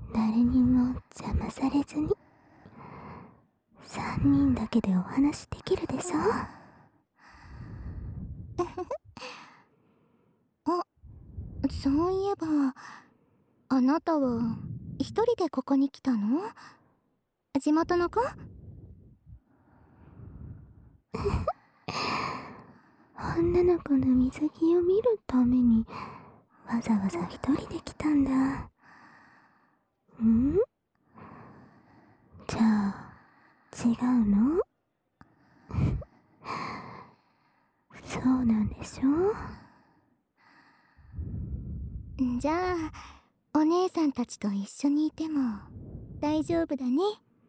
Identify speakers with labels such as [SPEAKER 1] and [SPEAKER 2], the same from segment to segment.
[SPEAKER 1] 誰にも邪魔されずに3人だけでお話できるでしょ。
[SPEAKER 2] あ、そういえばあなたは一人でここに来たの？地元の子？
[SPEAKER 1] 女の子の水着を見るためにわざわざ一人で来たんだ。ん？じゃあ違うの？そうなんでしょ？
[SPEAKER 2] じゃあお姉さんたちと一緒にいても大丈夫だね。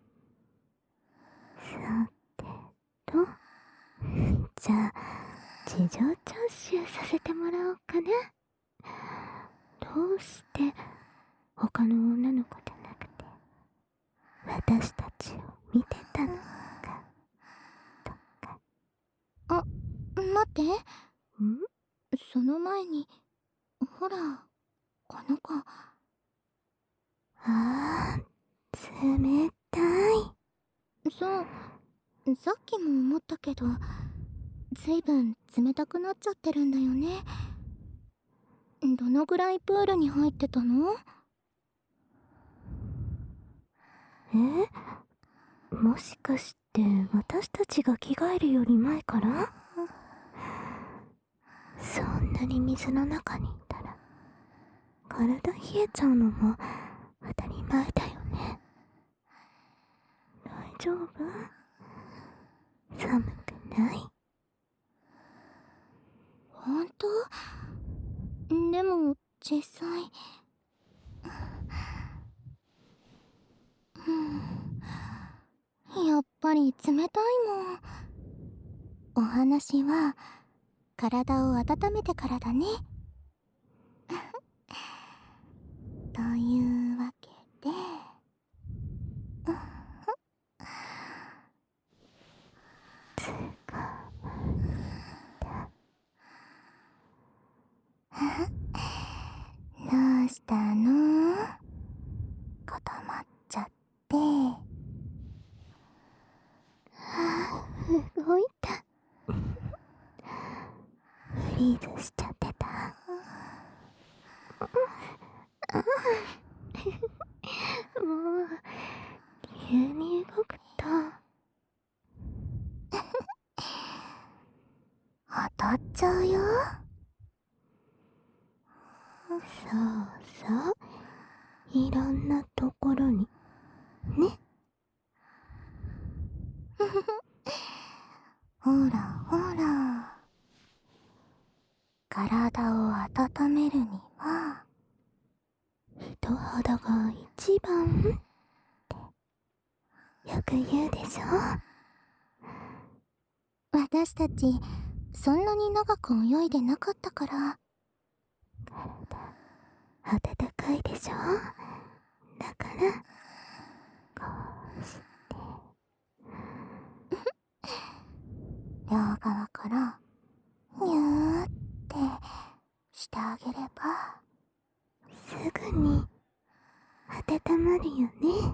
[SPEAKER 1] さてと、じゃあ事情聴取させてもらおうかな。どうして他の女の子じゃなくて私たちを見てたのかとか。
[SPEAKER 2] あ、待って、
[SPEAKER 1] ん？
[SPEAKER 2] その前にほらこの子。
[SPEAKER 1] あー、冷たい。
[SPEAKER 2] そう、さっきも思ったけどずいぶん冷たくなっちゃってるんだよね。どのぐらいプールに入ってたの？
[SPEAKER 1] もしかして私たちが着替えるより前から？そんなに水の中にいたら体冷えちゃうのも当たり前だよね。大丈夫？寒くない？
[SPEAKER 2] ほんと？でも実際やっぱり冷たいもん。お話は体を温めてからだね。というわけでどうしたの？固まっちゃって。
[SPEAKER 1] 動いた。フリーズしちゃってた。もう急に動くと
[SPEAKER 2] 当たっちゃうよ。
[SPEAKER 1] そうそう、いろんなところにね。
[SPEAKER 2] ほらほら、体を温めるには
[SPEAKER 1] 人肌が一番ってよく言うでしょ。
[SPEAKER 2] 私たちそんなに長く泳いでなかったから。
[SPEAKER 1] 体温かいでしょ。だからこうして
[SPEAKER 2] 両側からニューってしてあげれば
[SPEAKER 1] すぐに温まるよね。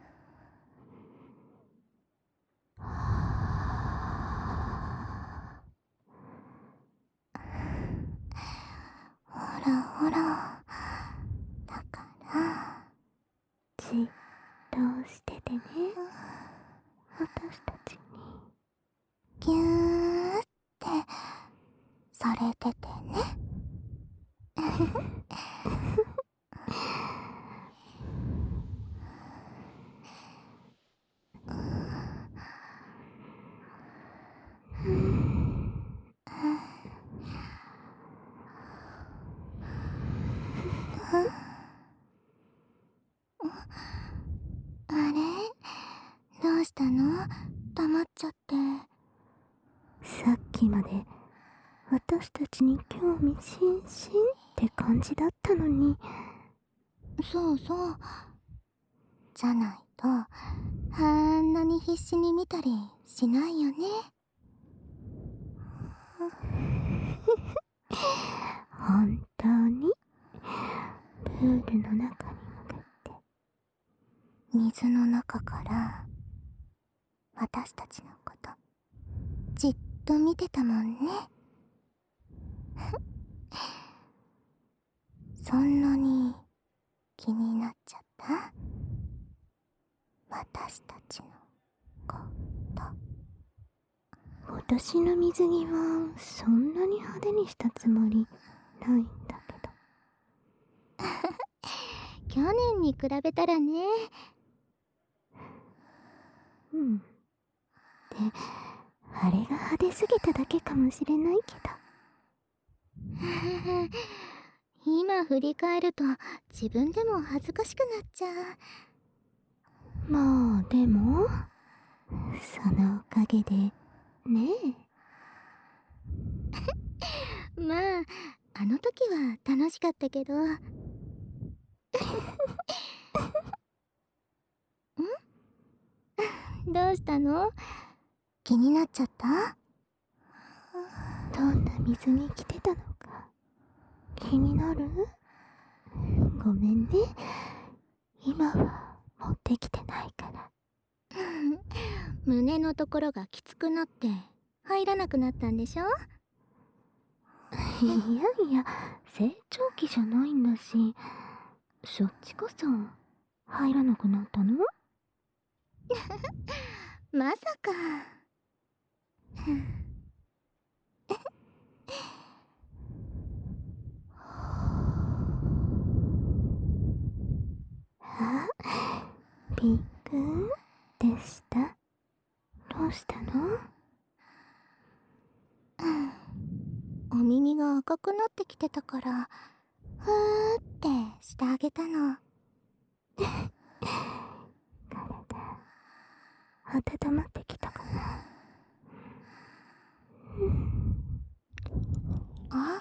[SPEAKER 2] ほらほら、だから
[SPEAKER 1] じっとしててね、私たちに。
[SPEAKER 2] ギューってされててね。あれ、どうしたの？黙っちゃって。
[SPEAKER 1] さっきまで私たちに興味津々って感じだったのに。
[SPEAKER 2] そうそう、じゃないとあんなに必死に見たりしないよね。
[SPEAKER 1] 本当にプールの中に向かって
[SPEAKER 2] 水の中から私たちのことじっと見てたもんね。そんなに気になっちゃった？私たちのこと。
[SPEAKER 1] 私の水着はそんなに派手にしたつもりないんだけど。
[SPEAKER 2] 去年に比べたらね。
[SPEAKER 1] うん。で、あれが派手すぎただけかもしれないけど。
[SPEAKER 2] 今振り返ると自分でも恥ずかしくなっちゃう。
[SPEAKER 1] まあでもそのおかげでね
[SPEAKER 2] え。まああの時は楽しかったけど。ん？どうしたの？気になっちゃった？
[SPEAKER 1] どんな水着着てたのか気になる？ごめんね、今は持ってきてないから。
[SPEAKER 2] 胸のところがきつくなって入らなくなったんでしょ？
[SPEAKER 1] いやいや、成長期じゃないんだし、そっちこそ入らなくなったの？
[SPEAKER 2] まさか。
[SPEAKER 1] あ、びっくりでした。どうしたの？
[SPEAKER 2] お耳が赤くなってきてたからふーってしてあげたの。
[SPEAKER 1] 体温まってきたかな。
[SPEAKER 2] あ、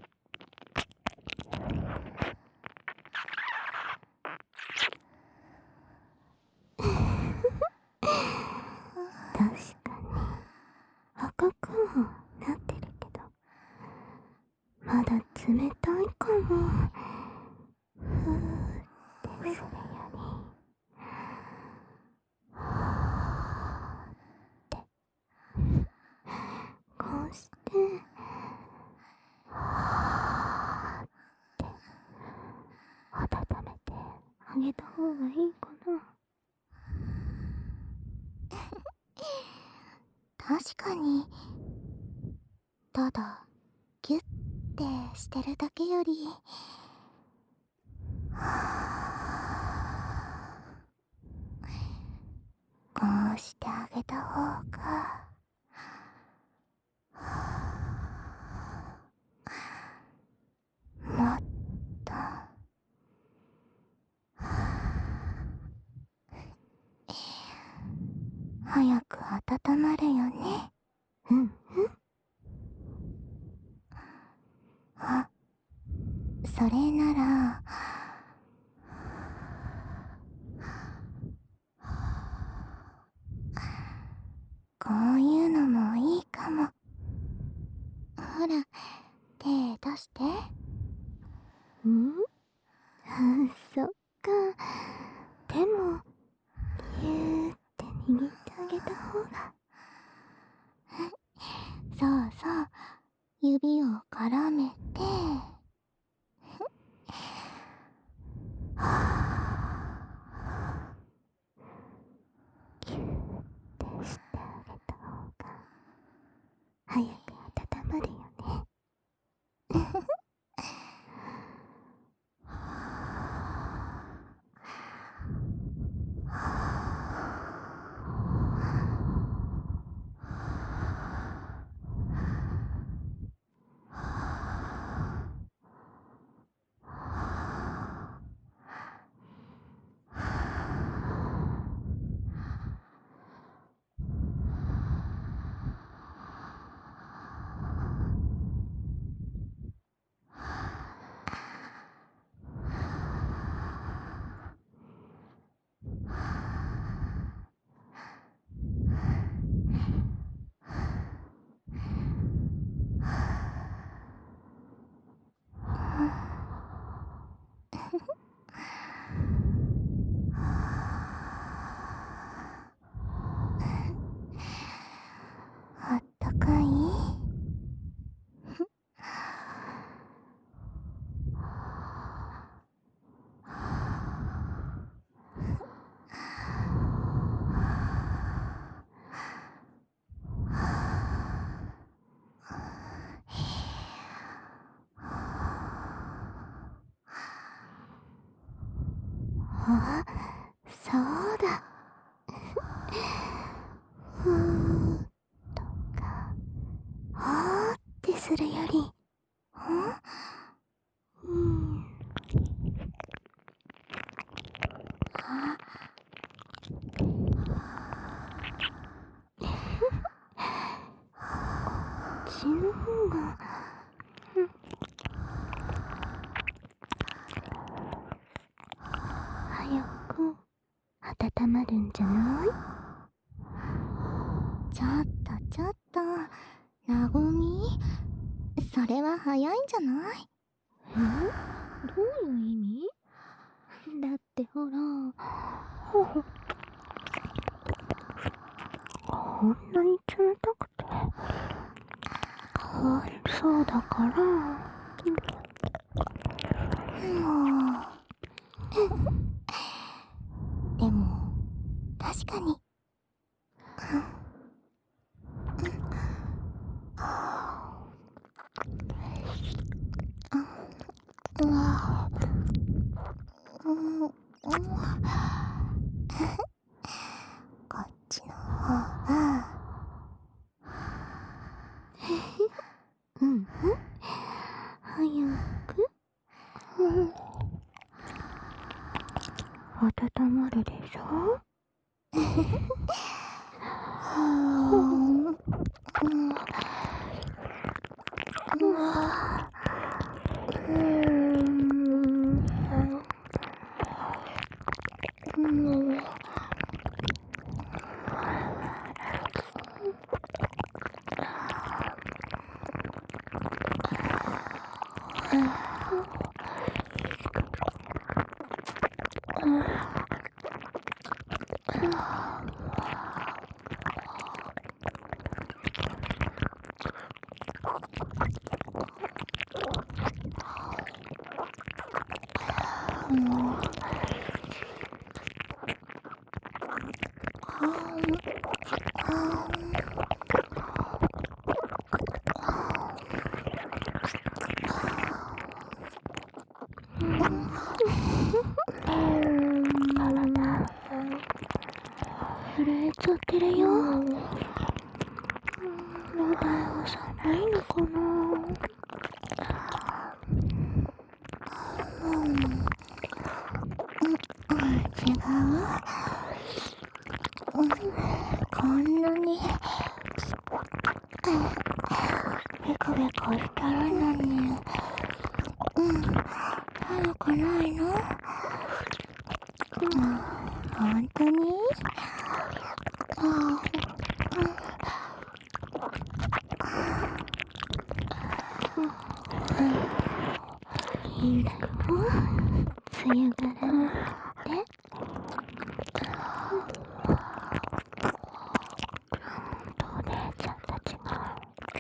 [SPEAKER 1] 確かに赤くもなってるけど、まだ冷たいかも。ふーってするより、はーってこうしてはーって温めてあげた方がいいかな。
[SPEAKER 2] 確かに。ただギュッてしてるだけより、こうしてあげた方がもっと早く温まるよね。
[SPEAKER 1] うんうん。
[SPEAKER 2] あ、それならこういうのもいいかも。ほら、手出して。
[SPEAKER 1] そっか。でもギューって握ってあげた方が。
[SPEAKER 2] そうそう、指を絡めて
[SPEAKER 1] ギューってしてあげた方があ、そうだ。ふーとか、はーってするより、うん。あ、こっちの方が、早く温まるんじゃない？
[SPEAKER 2] ちょっと、なごみ、それは早いんじゃない？
[SPEAKER 1] どういう意味？だってほら、こんなに冷たくてかわいそうだから。
[SPEAKER 2] でも確かに。こっちの方が
[SPEAKER 1] 早く、温まるでしょ？震えちゃってるよ。まだ寒いのかな？
[SPEAKER 2] 違う？こんなにベコベコしてるのに寒くないの？本当に？
[SPEAKER 1] いいんだよ。梅雨柄なんて。お姉ちゃんたちが。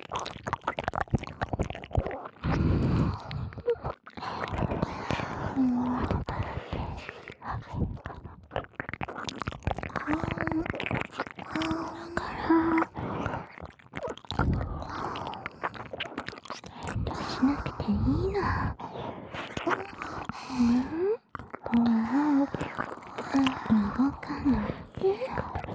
[SPEAKER 1] しなくていいの。ほら、動かないで。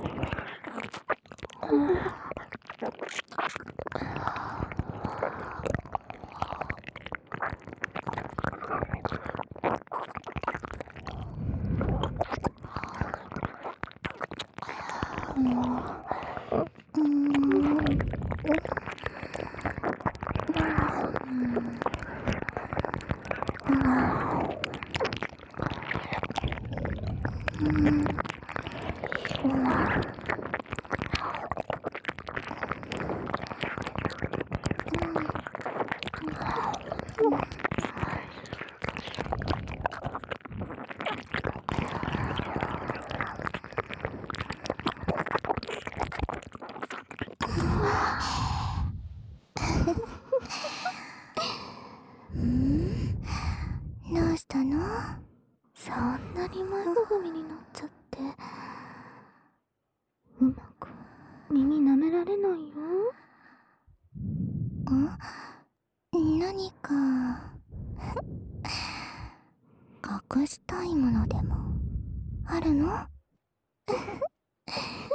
[SPEAKER 2] どうしたの？
[SPEAKER 1] そんなに前かがみになっちゃって、うまく耳舐められないよ。
[SPEAKER 2] 何か隠したいものでもあるの？